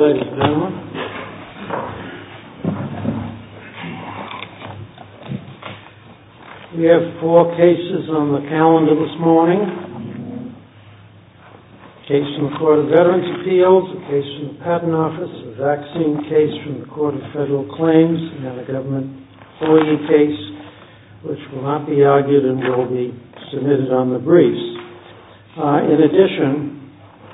Ladies and gentlemen, we have 4 cases on the calendar this morning. A case from the Court of Veterans Appeals, a case from the Patent Office, a vaccine case from the Court of Federal Claims, and a government employee case which will not be argued and will be submitted on the briefs. In addition,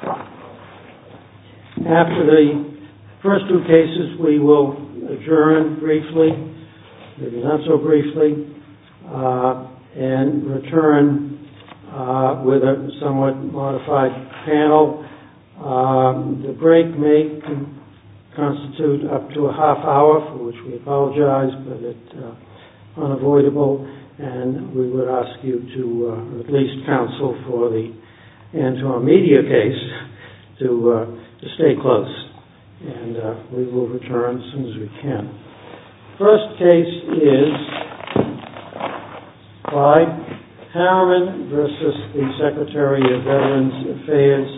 after the first 2 cases, we will adjourn briefly, maybe not so briefly, and return with a somewhat modified panel. The break may constitute up to a half hour, for which we apologize, but it's unavoidable, and we would ask you to at least counsel for the Anton Media case to stay close, and we will return as soon as we can. First case is Clyde Harriman versus the Secretary of Veterans Affairs,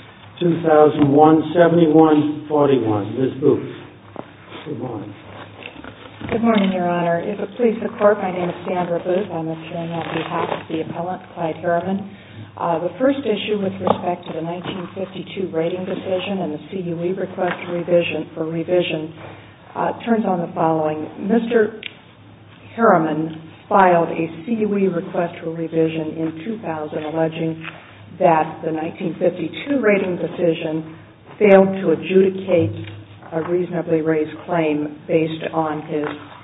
2001-7141. Ms. Booth. Good morning. Good morning, Your Honor. If it pleases the Court, my name is Sandra Booth. I'm appearing on behalf of the appellant, Clyde Harriman. The first issue with respect to the 1952 rating decision and the CUE request for revision turns on the following. Mr. Harriman filed a CUE request for revision in 2000 alleging that the 1952 rating decision failed to adjudicate a reasonably raised claim based on his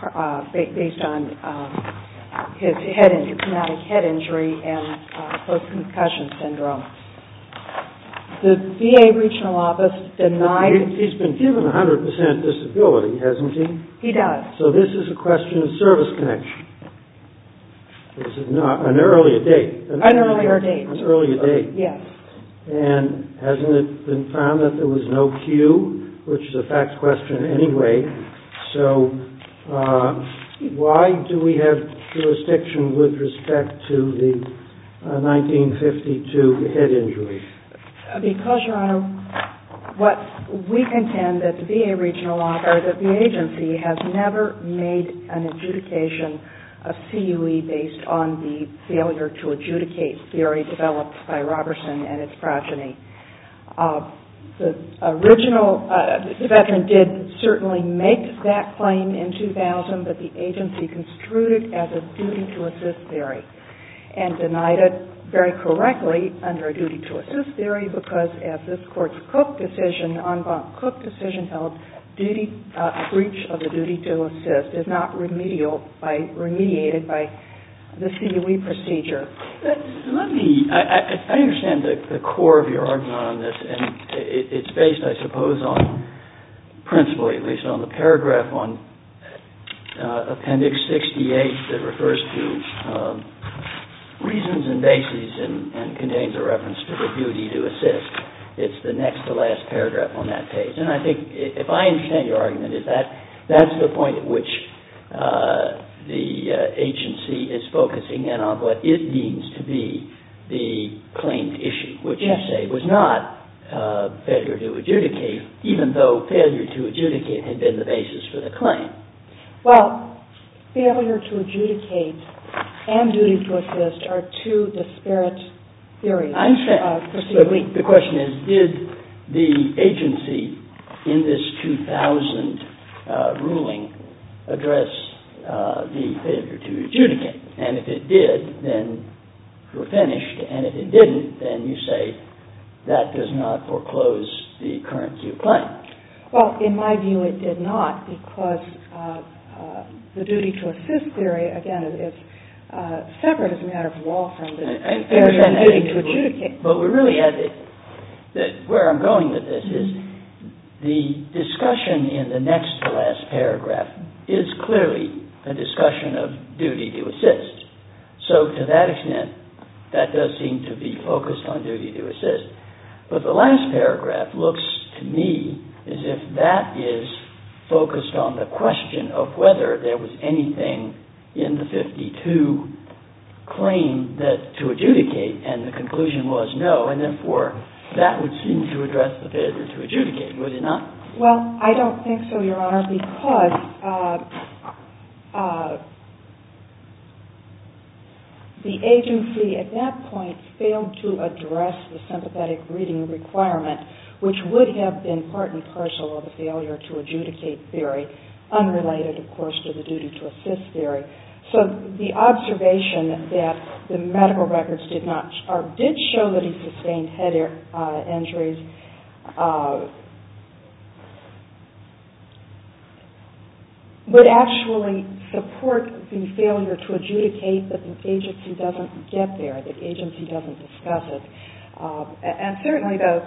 traumatic head injury and post-concussion syndrome. The VA regional office denied... He's been given 100% disability, hasn't he? He does. So this is a question of service connection. This is not an earlier date. An earlier date. An earlier date. Yes. And hasn't it been found that there was no cue, which is a fact question anyway? So why do we have jurisdiction with respect to the 1952 head injury? Because, Your Honor, what we contend that the VA regional office, that the agency has never made an adjudication of CUE based on the failure to adjudicate theory developed by Robertson and its progeny. The veteran did certainly make that claim in 2000, but the agency construed it as a duty to assist theory and denied it very correctly under a duty to assist theory because, as this Court's Cook decision, en banc Cook decision held, a breach of the duty to assist is not remediated by the CUE procedure. I understand the core of your argument on this, and it's based, I suppose, on principally, at least on the paragraph on Appendix 68 that refers to reasons and bases and contains a reference to the duty to assist. It's the next to last paragraph on that page. And I think, if I understand your argument, is that that's the point at which the agency is focusing in on what it deems to be the claimed issue, which you say was not failure to adjudicate, even though failure to adjudicate had been the basis for the claim. Well, failure to adjudicate and duty to assist are two disparate theories. I understand. But the question is, did the agency in this 2000 ruling address the failure to adjudicate? And if it did, then you're finished. And if it didn't, then you say that does not foreclose the current CUE claim. Well, in my view, it did not, because the duty to assist theory, again, is separate as a matter of law from the failure to adjudicate. But we're really at it. Where I'm going with this is the discussion in the next to last paragraph is clearly a discussion of duty to assist. So to that extent, that does seem to be focused on duty to assist. But the last paragraph looks to me as if that is focused on the question of whether there was anything in the 52 claim that to adjudicate, and the conclusion was no, and therefore that would seem to address the failure to adjudicate, would it not? Well, I don't think so, Your Honor, because the agency at that point failed to address the sympathetic reading requirement, which would have been part and parcel of the failure to adjudicate theory, unrelated, of course, to the duty to assist theory. So the observation that the medical records did show that he sustained head injuries would actually support the failure to adjudicate, but the agency doesn't get there. The agency doesn't discuss it. And certainly the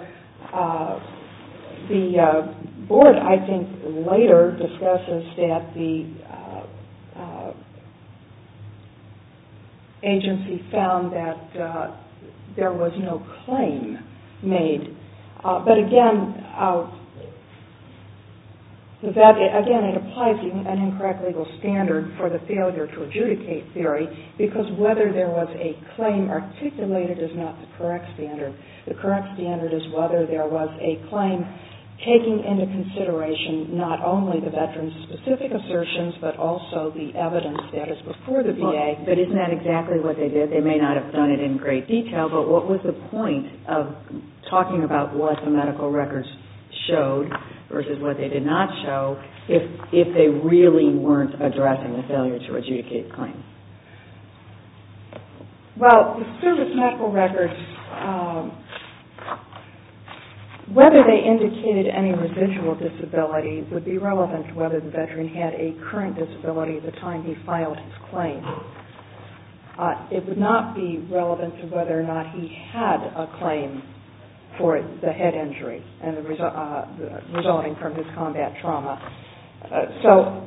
board, I think, later discusses that the agency found that there was no claim made. But again, it applies an incorrect legal standard for the failure to adjudicate theory, because whether there was a claim articulated is not the correct standard. The correct standard is whether there was a claim taking into consideration not only the veteran's specific assertions, but also the evidence that is before the VA. But isn't that exactly what they did? They may not have done it in great detail, but what was the point of talking about what the medical records showed versus what they did not show if they really weren't addressing the failure to adjudicate claims? Well, the service medical records, whether they indicated any residual disability would be relevant to whether the veteran had a current disability at the time he filed his claim. It would not be relevant to whether or not he had a claim for the head injury and the resulting from his combat trauma. So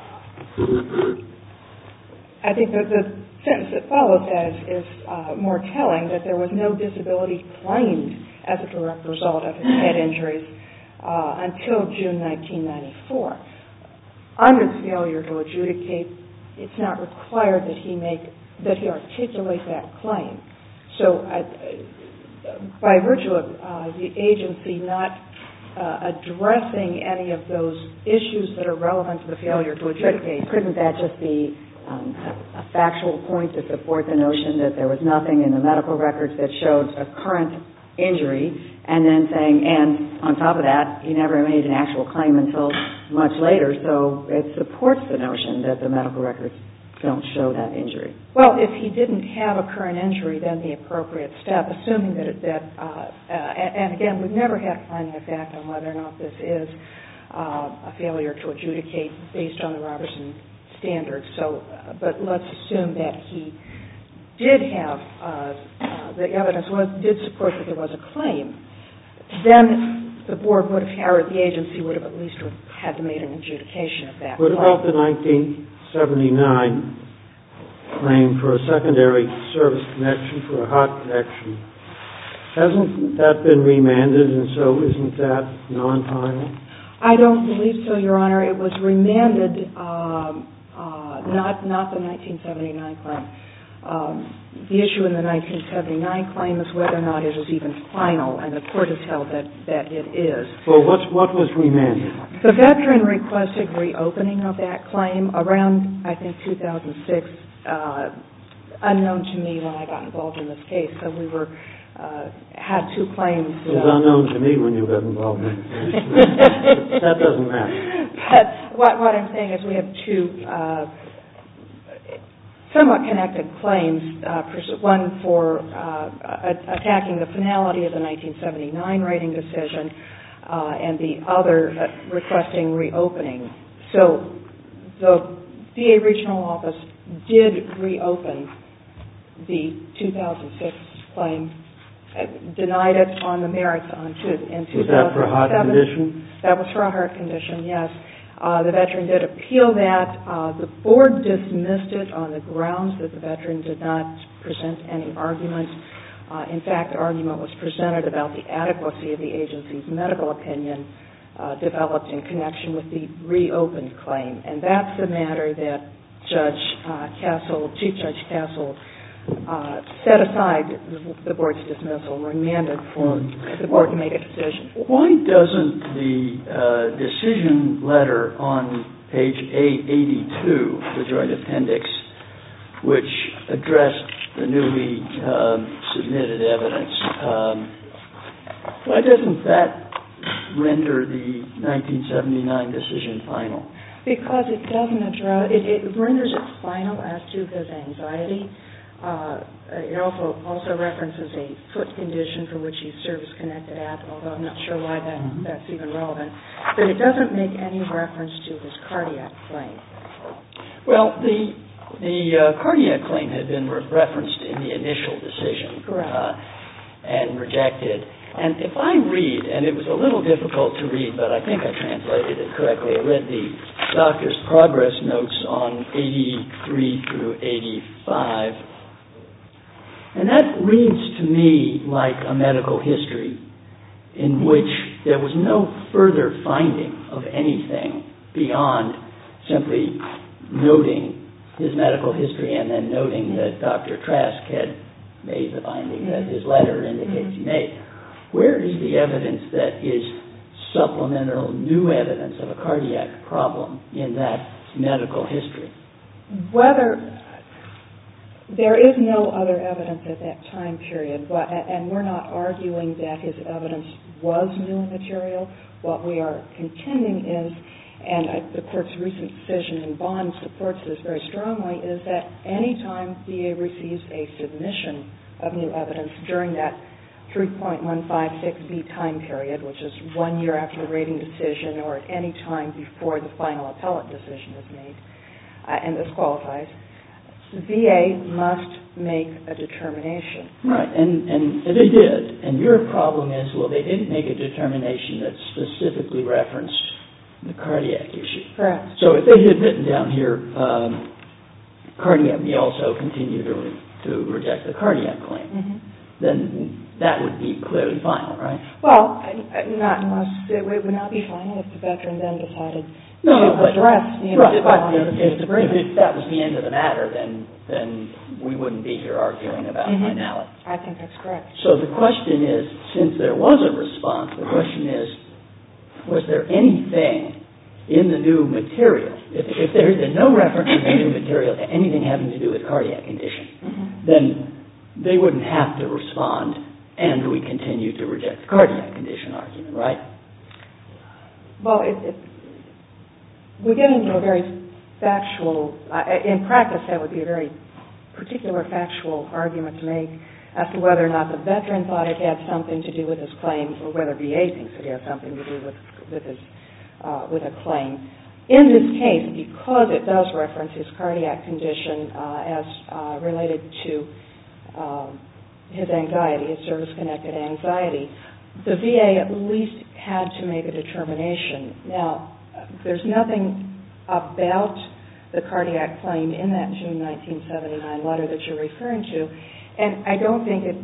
I think that the sentence that follows that is more telling, that there was no disability claimed as a direct result of his head injuries until June 1994. Under the failure to adjudicate, it's not required that he articulate that claim. So by virtue of the agency not addressing any of those issues that are relevant to the failure to adjudicate. Couldn't that just be a factual point to support the notion that there was nothing in the medical records that showed a current injury, and then saying, and on top of that, he never made an actual claim until much later, so it supports the notion that the medical records don't show that injury? Well, if he didn't have a current injury, then the appropriate step, assuming that and again, we've never had finding of fact on whether or not this is a failure to adjudicate based on the Robertson standard. So, but let's assume that he did have, the evidence did support that there was a claim, then the board would have, or the agency would have at least had to make an adjudication of that. What about the 1979 claim for a secondary service connection for a heart connection? Hasn't that been remanded, and so isn't that non-final? I don't believe so, Your Honor. It was remanded, not the 1979 claim. The issue in the 1979 claim is whether or not it is even final, and the court has held that it is. Well, what was remanded? The veteran requested reopening of that claim around, I think, 2006, unknown to me when I got involved in this case. So we had two claims. It was unknown to me when you got involved in the case. That doesn't matter. But what I'm saying is we have two somewhat connected claims, one for attacking the finality of the 1979 rating decision, and the other requesting reopening. So the VA regional office did reopen the 2006 claim, denied it on the merits in 2007. Was that for a heart condition? That was for a heart condition, yes. The veteran did appeal that. The board dismissed it on the grounds that the veteran did not present any argument. In fact, the argument was presented about the adequacy of the agency's medical opinion developed in connection with the reopened claim. And that's the matter that Chief Judge Castle set aside the board's dismissal, remanded for the board to make a decision. Why doesn't the decision letter on page A82, the joint appendix, which addressed the newly submitted evidence, why doesn't that render the 1979 decision final? Because it doesn't address, it renders it final as to his anxiety. It also references a foot condition for which he's service-connected at, although I'm not sure why that's even relevant. But it doesn't make any reference to his cardiac claim. Well, the cardiac claim had been referenced in the initial decision. Correct. And rejected. And if I read, and it was a little difficult to read, but I think I translated it correctly. I read the doctor's progress notes on 83 through 85. And that reads to me like a medical history in which there was no further finding of anything beyond simply noting his medical history and then noting that Dr. Trask had made the finding that his letter indicates he made. Where is the evidence that is supplemental new evidence of a cardiac problem in that medical history? There is no other evidence at that time period, and we're not arguing that his evidence was new material. What we are contending is, and the Court's recent decision in Bond supports this very strongly, is that any time VA receives a submission of new evidence during that 3.156B time period, which is 1 year after the rating decision or at any time before the final appellate decision is made, and this qualifies, VA must make a determination. Right, and they did. And your problem is, well, they didn't make a determination that specifically referenced the cardiac issue. Correct. So if they had written down here, cardiac, we also continue to reject the cardiac claim, then that would be clearly final, right? Well, not unless it would not be final if the veteran then decided to address the if that was the end of the matter, then we wouldn't be here arguing about finality. I think that's correct. So the question is, since there was a response, the question is, was there anything in the new material, if there had been no reference in the new material to anything having to do with cardiac condition, then they wouldn't have to respond, and we continue to reject the cardiac condition argument, right? Well, we get into a very factual, in practice that would be a very particular factual argument to make as to whether or not the veteran thought it had something to do with his claim or whether VA thinks it has something to do with a claim. In this case, because it does reference his cardiac condition as related to his anxiety, his service-connected anxiety, the VA at least had to make a determination. Now, there's nothing about the cardiac claim in that June 1979 letter that you're referring to, and I don't think it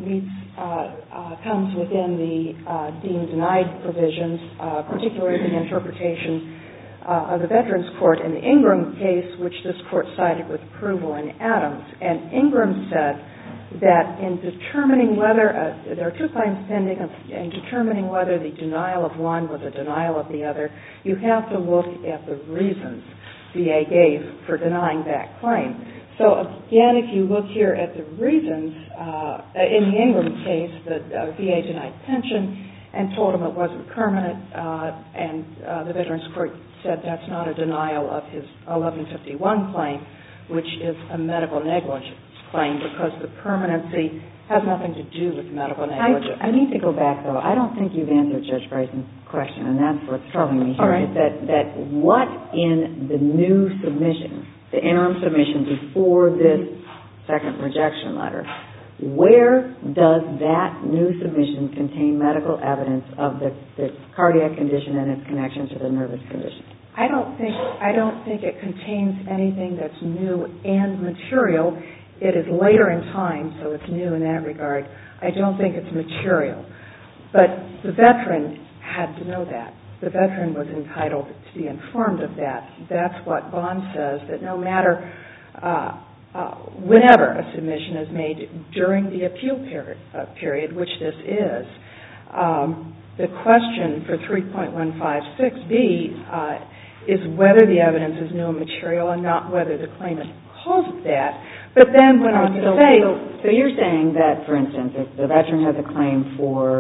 comes within the deemed denied provisions, particularly the interpretation of the Veterans Court in the Ingram case, which this Court cited with approval in Adams. And Ingram said that in determining whether, there are two claims pending, in determining whether the denial of one was a denial of the other, you have to look at the reasons VA gave for denying that claim. So again, if you look here at the reasons, in the Ingram case, the VA denied pension and told him it wasn't permanent, and the Veterans Court said that's not a denial of his 1151 claim, which is a medical negligence claim because the permanency has nothing to do with medical negligence. I need to go back, though. I don't think you've answered Judge Bryson's question, and that's what's troubling me here. Right. Is that what in the new submission, the interim submission before this second rejection letter, where does that new submission contain medical evidence of the cardiac condition and its connection to the nervous condition? I don't think it contains anything that's new and material. It is later in time, so it's new in that regard. I don't think it's material. But the veteran had to know that. The veteran was entitled to be informed of that. That's what Bond says, that no matter whenever a submission is made during the appeal period, which this is, the question for 3.156B is whether the evidence is new and material and not whether the claimant calls it that. But then went on to say... So you're saying that, for instance, if the veteran has a claim for,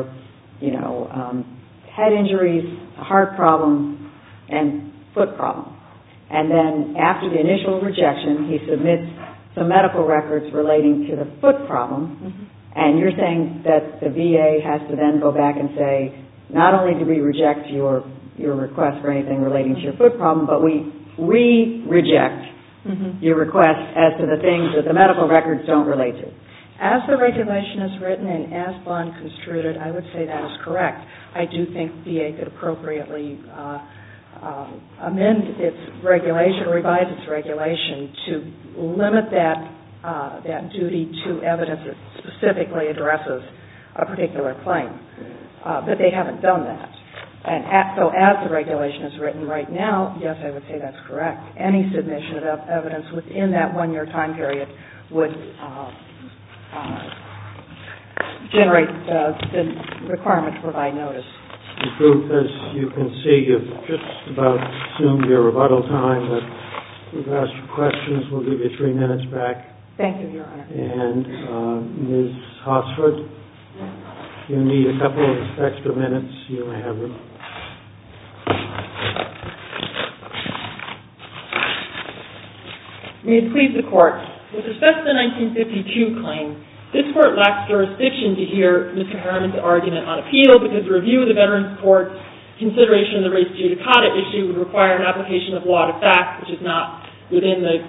head injuries, a heart problem, and foot problem, and then after the initial rejection, he submits some medical records relating to the foot problem, and you're saying that the VA has to then go back and say, not only do we reject your request for anything relating to your foot problem, but we reject your request as to the things that the medical records don't relate to. As the regulation is written and as Bond construed it, I would say that is correct. I do think VA could appropriately amend its regulation, revise its regulation to limit that duty to evidence that specifically addresses a particular claim. But they haven't done that. And so as the regulation is written right now, yes, I would say that's correct. Any submission of evidence within that 1-year time period would generate the requirement to provide notice. Ms. Booth, as you can see, you've just about consumed your rebuttal time, but we've asked you questions. We'll give you 3 minutes back. Thank you, Your Honor. And Ms. Hosford, you need a couple of extra minutes. You may have them. May it please the Court, with respect to the 1952 claim, this Court lacks jurisdiction to hear Mr. Harriman's argument on appeal because the review of the Veterans Court's consideration of the res judicata issue would require an application of law to fact, which is not within the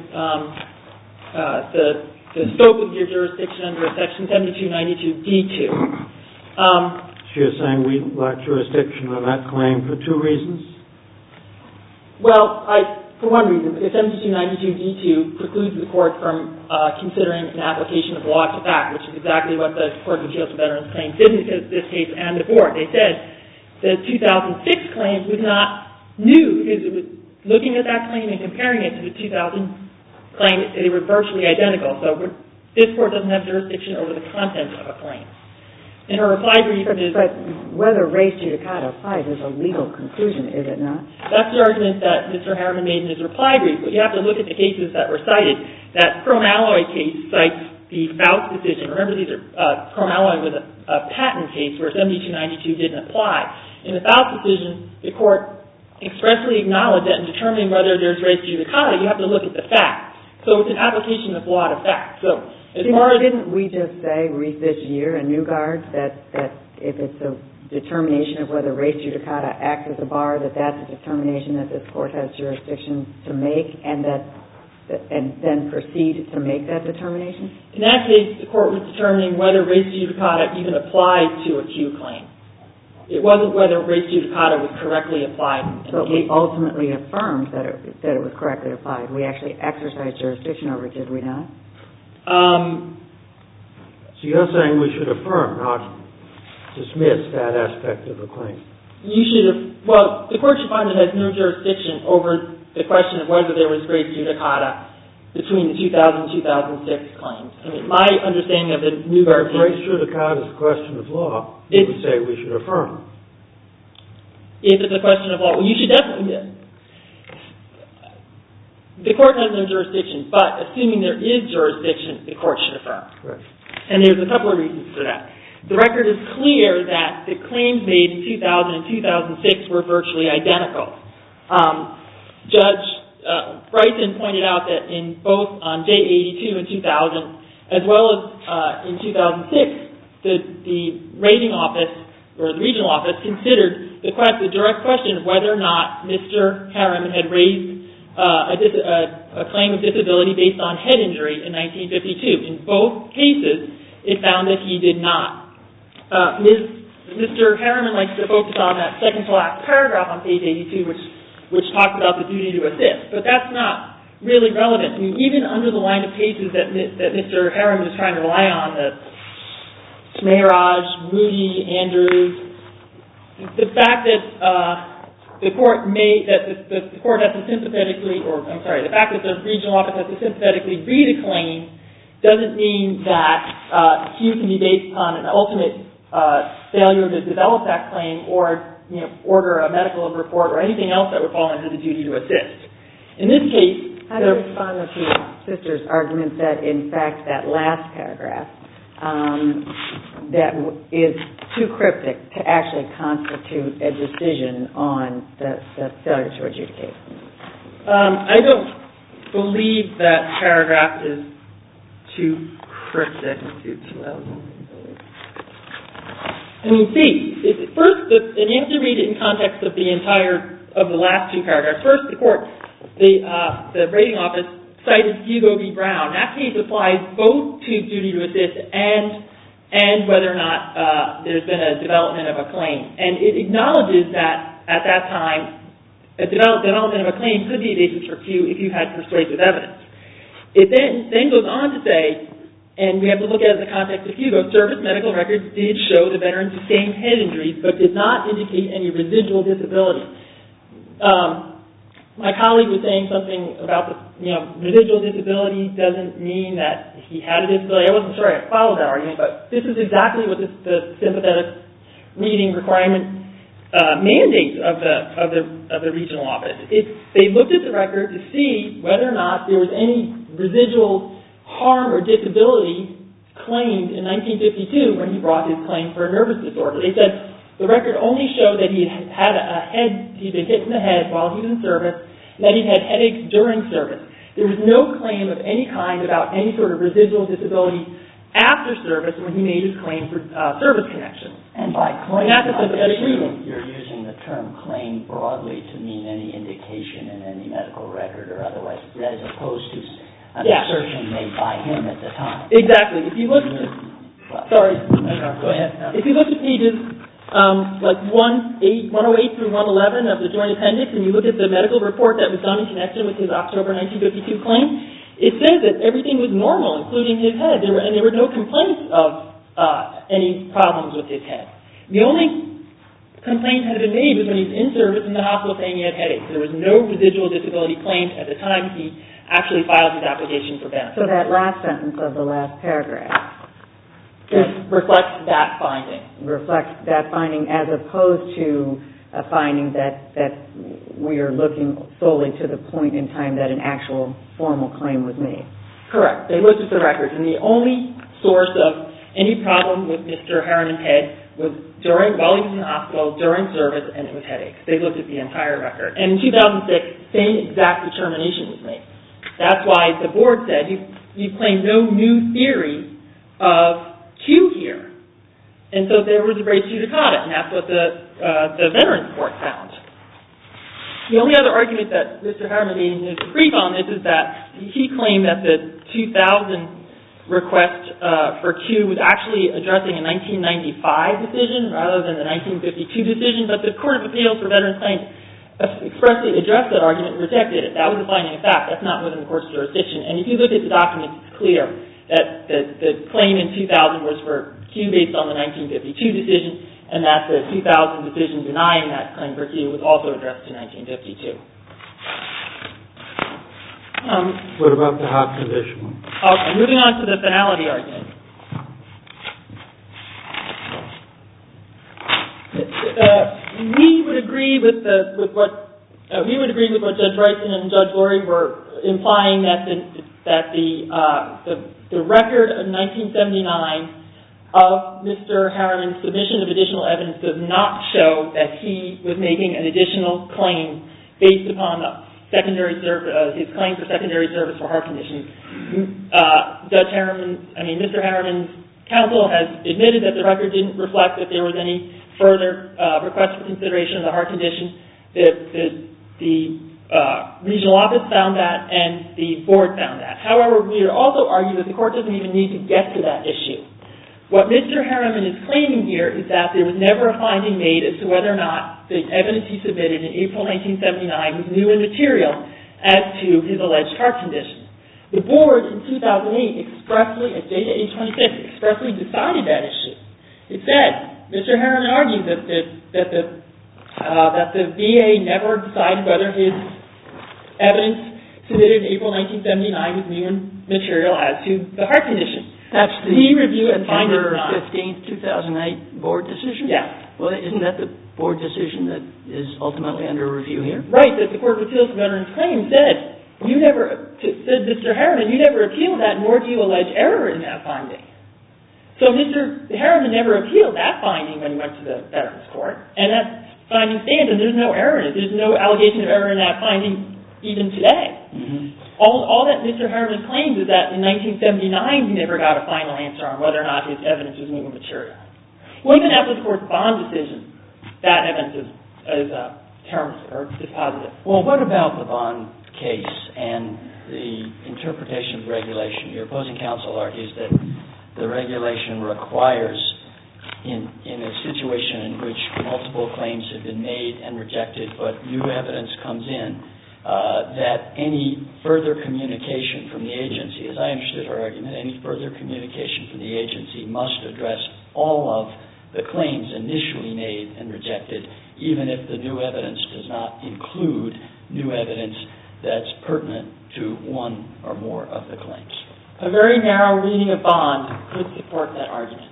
scope of your jurisdiction under Section 7292D2. So you're saying we lack jurisdiction on that claim for 2 reasons? Well, for one reason, because 7292D2 precludes the Court from considering an application of law to fact, which is exactly what the Court of Appeals for Veterans Claims did in this case and the Board. They said the 2006 claim was not new because it was looking at that claim and comparing it to the 2000 claim, they were virtually identical. So this Court doesn't have jurisdiction over the content of a claim. In her reply brief... But whether res judicata applies is a legal conclusion, is it not? That's the argument that Mr. Harriman made in his reply brief, but you have to look at the cases that were cited. That chrome alloy case cites the Faust decision. Remember, chrome alloy was a patent case where 7292 didn't apply. In the Faust decision, the Court expressly acknowledged that in determining whether there's res judicata, you have to look at the facts. So it's an application of law to fact. So didn't we just say this year in Newgard that if it's a determination of whether res judicata acts as a bar, that's a determination that this Court has jurisdiction to make and then proceed to make that determination? In that case, the Court was determining whether res judicata even applied to a Q claim. It wasn't whether res judicata was correctly applied. But we ultimately affirmed that it was correctly applied. We actually exercised jurisdiction over it, did we not? So you're saying we should affirm, not dismiss that aspect of the claim? The Court should find it has no jurisdiction over the question of whether there was res judicata between the 2000 and 2006 claims. I mean, my understanding of the Newgard case... Res judicata is a question of law. You would say we should affirm. If it's a question of law, well, you should definitely... The Court has no jurisdiction, but assuming there is jurisdiction, the Court should affirm. Right. And there's a couple of reasons for that. The record is clear that the claims made in 2000 and 2006 were virtually identical. Judge Bryson pointed out that in both on J82 in 2000, as well as in 2006, the rating office, or the regional office, considered the direct question of whether or not Mr. Harriman had raised a claim of disability based on head injury in 1952. In both cases, it found that he did not. Mr. Harriman likes to focus on that second to last paragraph on page 82, which talks about the duty to assist. But that's not really relevant. I mean, even under the line of cases that Mr. Harriman was trying to rely on, the Smayraj, Moody, Andrews, the fact that the court has to sympathetically, the fact that the regional office has to sympathetically read a claim doesn't mean that Q can be based on an ultimate failure to develop that claim or order a medical report or anything else that would fall under the duty to assist. In this case, how do you respond to your sister's argument that, in fact, that last paragraph that is too cryptic to actually constitute a decision on the failure to adjudicate? I don't believe that paragraph is too cryptic. First, and you have to read it in context of the last two paragraphs. First, the rating office cited Hugo v. Brown. That case applies both to duty to assist and whether or not there's been a development of a claim. And it acknowledges that at that time, a development of a claim could be a basis for Q if you had persuasive evidence. It then goes on to say, and we have to look at it in the context of Hugo, service medical records did show the veteran sustained head injuries, but did not indicate any residual disability. My colleague was saying something about residual disability doesn't mean that he had a disability. I wasn't sure I followed that argument, but this is exactly what the sympathetic reading requirement mandates of the regional office. They looked at the record to see whether or not there was any residual harm or disability claimed in 1952 when he brought his claim for a nervous disorder. They said the record only showed that he'd been hit in the head while he was in service, and that he had headaches during service. There was no claim of any kind about any sort of residual disability after service when he made his claim for service connection. And by claim, that's a sympathetic reading. You're using the term claim broadly to mean any indication in any medical record or otherwise, as opposed to an assertion made by him at the time. Exactly. If you look at, Go ahead. If you look at pages 108 through 111 of the Joint Appendix, and you look at the medical report that was done in connection with his October 1952 claim, it says that everything was normal, including his head, and there were no complaints of any problems with his head. The only complaint that had been made was when he was in service in the hospital saying he had headaches. There was no residual disability claimed at the time he actually filed his application for benefits. So that last sentence of the last paragraph reflects that finding. Reflects that finding as opposed to a finding that we are looking solely to the point in time that an actual formal claim was made. Correct. They looked at the records, and the only source of any problem with Mr. Harriman's head was while he was in the hospital, during service, and it was headaches. They looked at the entire record. And in 2006, same exact determination was made. That's why the board said you claim no new theory of Q here. And so there was a res judicata, and that's what the Veterans Court found. The only other argument that Mr. Harriman made in his brief on this is that he claimed that the 2000 request for Q was actually addressing a 1995 decision rather than the 1952 decision, but the Court of Appeals for Veterans Claims expressly addressed that argument and rejected it. That was a finding of fact. That's not within the Court's jurisdiction. And if you look at the documents, it's clear that the claim in 2000 was for Q based on the 1952 decision, and that the 2000 decision denying that claim for Q was also addressed in 1952. What about the heart condition? Okay, moving on to the finality argument. We would agree with what Judge Bryson and Judge Lurie were implying, that the record of 1979 of Mr. Harriman's submission of additional evidence does not show that he was making an additional claim based upon his claim for secondary service for heart conditions. Mr. Harriman's counsel has admitted that the record didn't reflect that there was any further request for consideration of the heart condition. The regional office found that, and the board found that. However, we would also argue that the court doesn't even need to get to that issue. What Mr. Harriman is claiming here is that there was never a finding made as to whether or not the evidence he submitted in April 1979 was new and material as to his alleged heart condition. The board in 2008 expressly, at data 826, expressly decided that issue. It said, Mr. Harriman argued that the that the VA never decided whether his evidence submitted in April 1979 was new material as to the heart condition. That's the review and September 15th, 2008 board decision? Yeah. Well, isn't that the board decision that is ultimately under review here? Right, that the Court of Appeals for Veterans Claims said, Mr. Harriman, you never appealed that, nor do you allege error in that finding. So Mr. Harriman never appealed that finding when he went to the Veterans Court, and that finding stands, and there's no error in it. There's no allegation of error in that finding even today. Mm-hmm. All that Mr. Harriman claims is that in 1979 he never got a final answer on whether or not his evidence was new material. Well, even after the Court's bond decision, that evidence is termed or dispositive. Well, what about the bond case and the interpretation of regulation? Your opposing counsel argues that the regulation requires, in a situation in which multiple claims have been made and rejected, but new evidence comes in, that any further communication from the agency, as I understood her argument, any further communication from the agency must address all of the claims initially made and rejected, even if the new evidence does not include new evidence that's pertinent to one or more of the claims. A very narrow reading of bond could support that argument.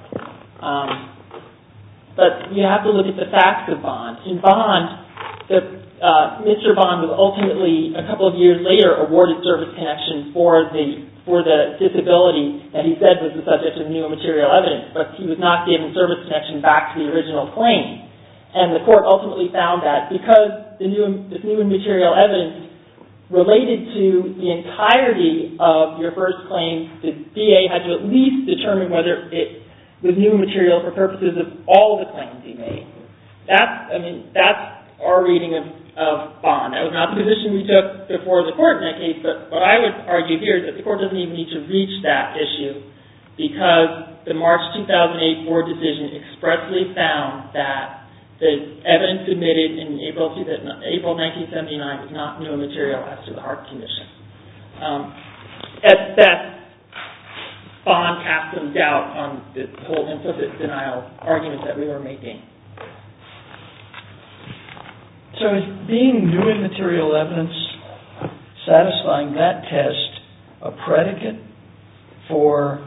But you have to look at the facts of bond. In bond, Mr. Bond was ultimately, a couple of years later, awarded service connection for the disability that he said was the subject of new material evidence, but he was not given service connection back to the original claim. And the Court ultimately found that because this new material evidence related to the entirety of your first claim, the VA had to at least determine whether it was new material for purposes of all the claims he made. That's our reading of bond. That was not the position we took before the Court in that case, but what I would argue here is that the Court doesn't even need to reach that issue because the March 2008 board decision expressly found that the evidence submitted in April 1979 was not new material as to the heart condition. At best, bond cast some doubt on the whole implicit denial argument that we were making. So is being new and material evidence satisfying that test a predicate for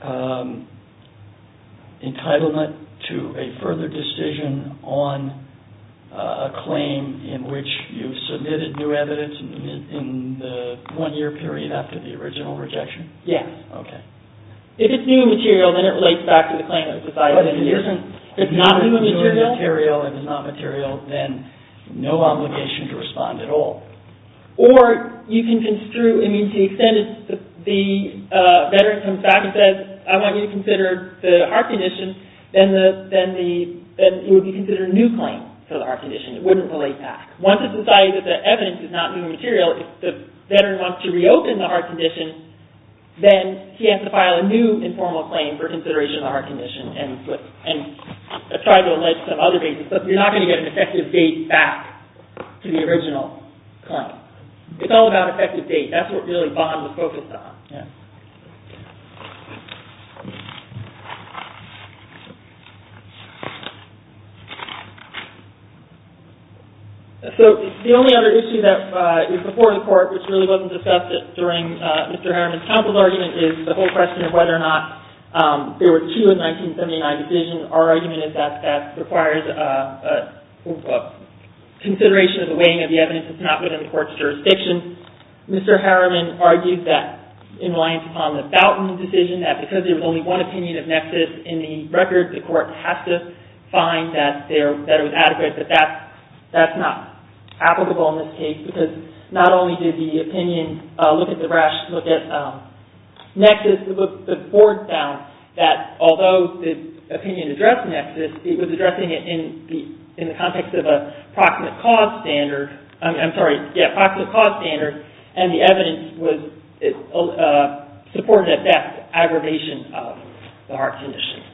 entitlement to a further decision on a claim in which you submitted new evidence in the 1 year period after the original rejection? Yes. Okay. If it's new material, then it relates back to the claim that was decided. But if it isn't, if it's not new material and is not material, then no obligation to respond at all. Or you can construe, to the extent the veteran comes back and says, I want you to consider the heart condition, then it would be considered a new claim for the heart condition. It wouldn't relate back. Once it's decided that the evidence is not new material, if the veteran wants to reopen the heart condition, then he has to file a new informal claim for consideration of the heart condition and try to allege some other basis. But you're not going to get an effective date back to the original claim. It's all about effective date. That's what really bond was focused on. Yeah. So the only other issue that is before the Court, which really wasn't discussed during Mr. Harriman's counsel's argument, is the whole question of whether or not there were two in the 1979 decision. Our argument is that requires consideration of the weighing of the evidence that's not within the Court's jurisdiction. Mr. Harriman argued that, in reliance upon the Boughton decision, that because there was only one opinion of nexus in the record, the Court has to find that it was adequate, but that's not applicable in this case, because not only did the opinion look at nexus, the Board found that although the opinion addressed nexus, it was addressing it in the context of a proximate cause standard. Proximate cause standard, and the evidence was supported at best aggravation of the heart condition.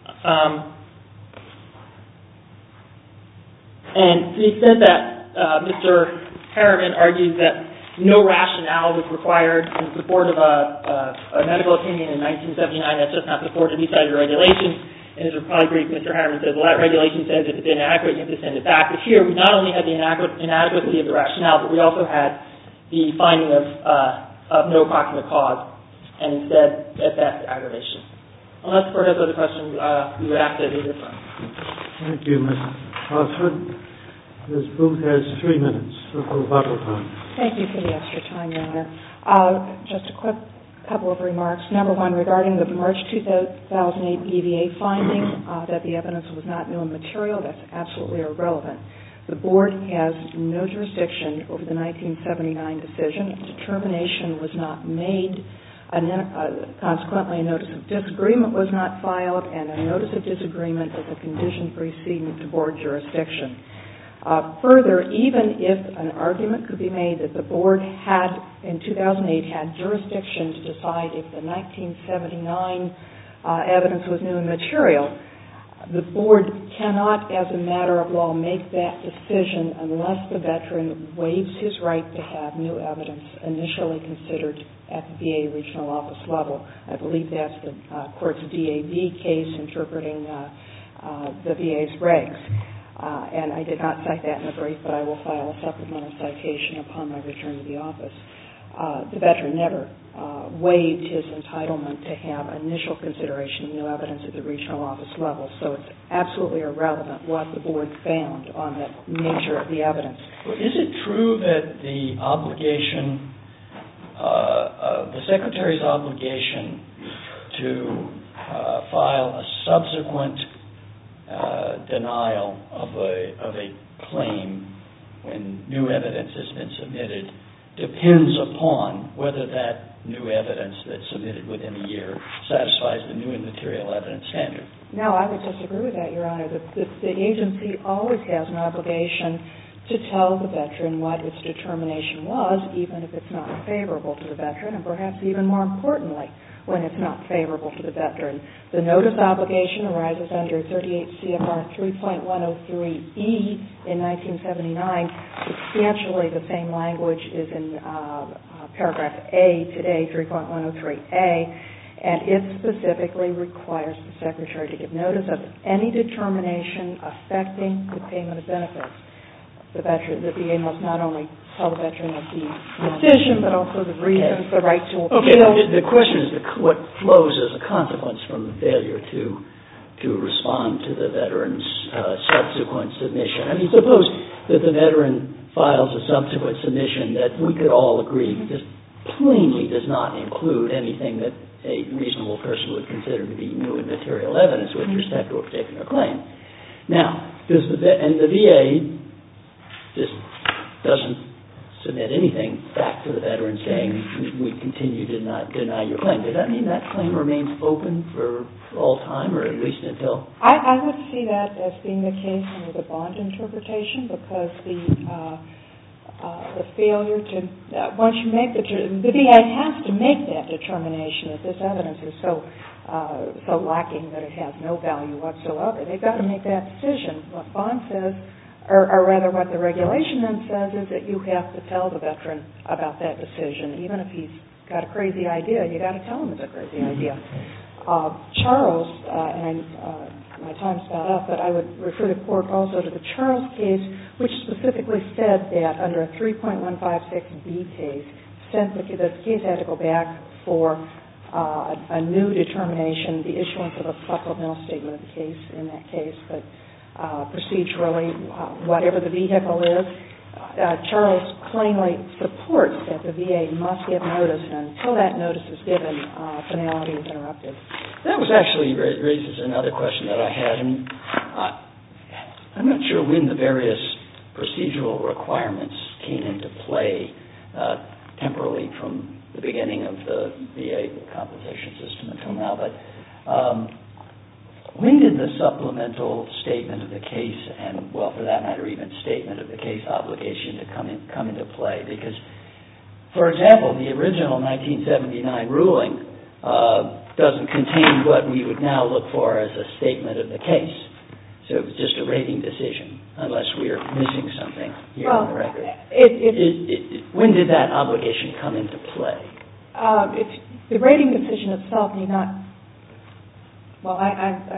And to the extent that Mr. Harriman argues that no rationale was required in support of a medical opinion in 1979, that's just not supported beside the regulation. In his reply brief, Mr. Harriman says, well, that regulation says if it's inadequate, you have to send it back. But here, we not only had the inadequacy of the rationale, but we also had the finding of no proximate cause, and instead, at best, aggravation. Unless the court has other questions, we would ask that it be affirmed. Thank you, Ms. Osford. Ms. Booth has 3 minutes of rebuttal time. Thank you for the extra time, Your Honor. Just a quick couple of remarks. Number one, regarding the March 2008 BVA finding that the evidence was not new and material, that's absolutely irrelevant. The Board has no jurisdiction over the 1979 decision. A determination was not made. Consequently, a notice of disagreement was not filed, and a notice of disagreement is a condition preceding to Board jurisdiction. Further, even if an argument could be made that the Board had, in 2008, had jurisdiction to decide if the 1979 evidence was new and material, the Board cannot, as a matter of law, make that decision unless the veteran waives his right to have new evidence initially considered at the VA regional office level. I believe that's the Court's DAV case interpreting the VA's regs. And I did not cite that in the brief, but I will file a supplemental citation upon my return to the office. The veteran never waived his entitlement to have initial consideration of new evidence at the regional office level, so it's absolutely irrelevant what the Board found on the nature of the evidence. Is it true that the obligation, the Secretary's obligation to file a subsequent denial of a claim when new evidence has been submitted depends upon whether that new evidence that's submitted within a year satisfies the new and material evidence standard? No, I would disagree with that, Your Honor. The agency always has an obligation to tell the veteran what its determination was, even if it's not favorable to the veteran, and perhaps even more importantly, when it's not favorable to the veteran. The notice obligation arises under 38 CFR 3.103E in 1979. Substantially the same language is in paragraph A today, 3.103A, and it specifically requires the Secretary to give notice of any determination affecting the payment of benefits. The VA must not only tell the veteran of the decision, but also the reasons, the right to appeal. Okay, the question is what flows as a consequence from the failure to respond to the veteran's subsequent submission. I mean, suppose that the veteran files a subsequent submission that we could all agree just plainly does not include anything that a reasonable person would consider to be new and material evidence with respect to a particular claim. Now, the VA just doesn't submit anything back to the veteran saying we continue to not deny your claim. Does that mean that claim remains open for all time, or at least until? I would see that as being the case under the bond interpretation, because the failure to once you make the VA has to make that determination that this evidence is so lacking that it has no value whatsoever. They've got to make that decision. What bond says, or rather what the regulation then says, is that you have to tell the veteran about that decision. Even if he's got a crazy idea, you got to tell him it's a crazy idea. Charles, and my time's about up, but I would refer the court also to the Charles case, which specifically said that under a 3.156B case, since the case had to go back for a new determination, the issuance of a supplemental statement of the case in that case, but procedurally, whatever the vehicle is, Charles plainly supports that the VA must give notice, and until that notice is given, finality is interrupted. That was actually raises another question that I had. I'm not sure when the various procedural requirements came into play temporally from the beginning of the VA compensation system until now, but when did the supplemental statement of the case and, well, for that matter, even statement of the case obligation to come into play? Because, for example, the original 1979 ruling doesn't contain what we would now look for as a statement of the case. So it was just a rating decision, unless we are missing something here on the record. When did that obligation come into play? The rating decision itself need not. Well, I'm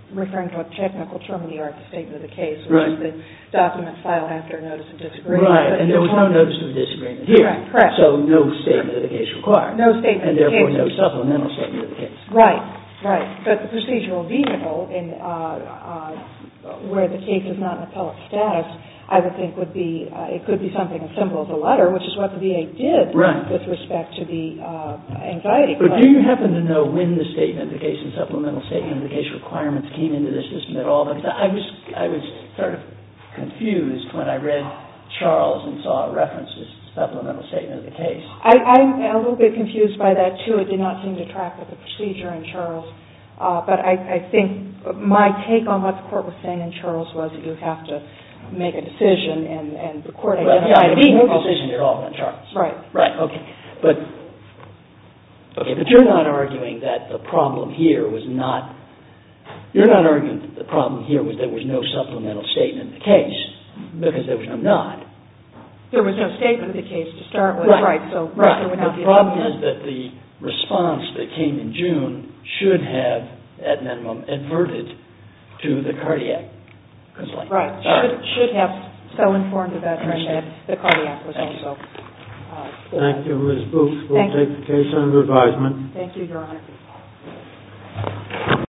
referring to a technical term in the art, the statement of the case, which Right. is the document filed after a notice of disagreement. Right, and there was no notice of disagreement here. Correct. So no statement of the case required. No statement and of the therefore case. no supplemental statement of the case. Right. But the procedural vehicle where the case is not in appellate status, I would think would be, it could be something as simple as a letter, which is what the VA did with respect to the anxiety claim. But do you happen to know when the statement of the case and supplemental statement of the case requirements came into the system at all? Because I was sort of confused when I read Charles and saw a reference to supplemental statement of the case. I'm a little bit confused by that, too. It did not seem to track with the procedure in Charles. But I think my take on what the court was saying in Charles was that you have to make a decision, and the court identified there was no decision at all in Charles. Right. Okay. But you're not arguing that the problem here was not, you're not arguing that the problem here was there was no supplemental statement of the case, because there was no nod. There was no statement of the case to start with. Right. So right. there would not be the problem is that the response that came in June should have, at minimum, adverted to the cardiac complaint. Right. Should have so informed the veteran that the cardiac was also. Thank you, Ms. Booth. We'll take the case under advisement. Thank you, Your Honor.